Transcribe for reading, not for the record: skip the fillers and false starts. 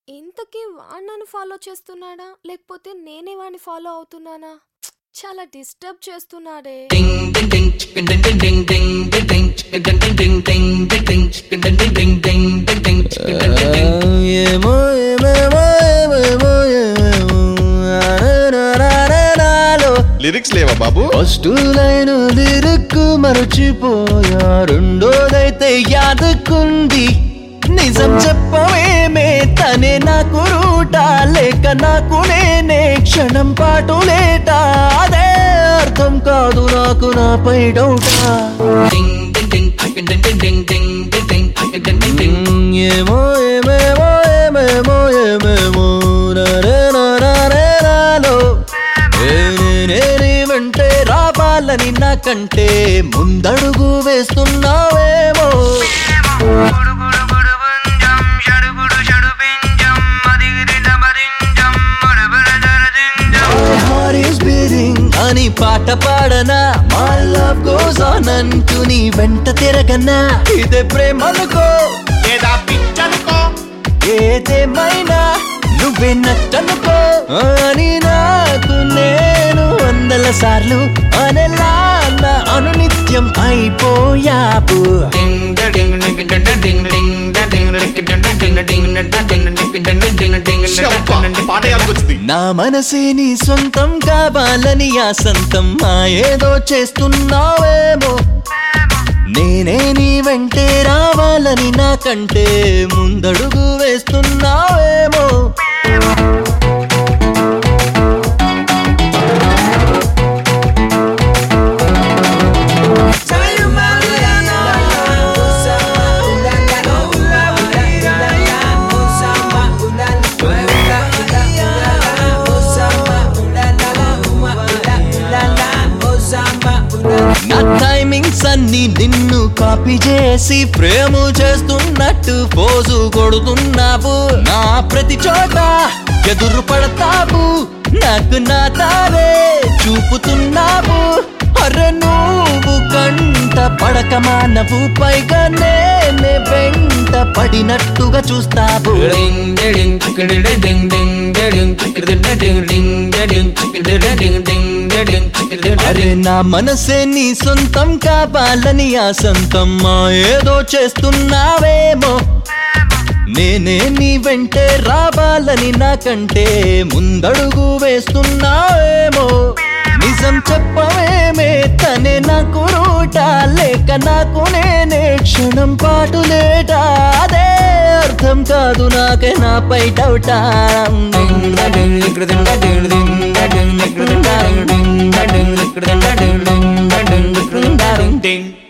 ఇంతకీ వాడు నన్ను ఫాలో చేస్తున్నాడా? లేకపోతే నేనే వాడిని ఫాలో అవుతున్నానా? చాలా డిస్టర్బ్ చేస్తున్నాడే. లిరిక్స్ లేవా బాబు? ఫస్ట్ లైన్ లిరిక్ మరచిపోయా, రెండోదైతే యాదకుంది. నిజం చెప్పవేమే, తనే నాకు రూటా, లేక నాకు నేనే క్షణం పాటు లేటా? అదే అర్థం కాదు నాకు నాపై డౌటా. ఏమో ఏమేమో ఏమేమో ఏమేమో నరేనాలో నేనే వెంటే రావాలని నాకంటే ముందడుగు వేస్తున్నావేమో. అని పాట పాడనా, మై లవ్ గోస్ ఆన్ అంటూ నీ వెంట తిరగనా? ఇదే ప్రేమనుకో లేదా పిచ్చనుకో, ఏదేమైనా నువ్వే నచ్చనుకో అని నాకు నేను 100 సార్లు అనేలా నా అనునిత్యం అయిపోయావు. నా మనసే నీ సొంతం కావాలని ఆసంతం ఏదో చేస్తున్నావేమో. నేనే నీ వెంటే రావాలని నాకంటే ముందడుగు వేస్తున్నావేమో. నా టైమింగ్స్ అన్ని నిన్ను కాపీ చేసి ప్రేమ చేస్తున్నట్టు పోజు కొడుతున్నావు. నా ప్రతి చోట ఎదురు పడతావు, నాకు నా తారే చూపుతున్నావు. అరే నువ్వు కంట పడక మానవు, పైగా నేనే వెంట పడినట్టుగా చూస్తావు. అరే నా మనసే నీ సొంతం కావాలని ఆసంతం ఏదో చేస్తున్నావేమో. నేనే నీ వెంటే రావాలని నాకంటే ముందడుగు వేస్తున్నావేమో. నిజం చెప్పవేమే, తనే నాకు రూటా, లేక నాకు నేనే క్షణం పాటు లేటా? అదే అర్థం కాదు నాకే నాపై డౌటా. ding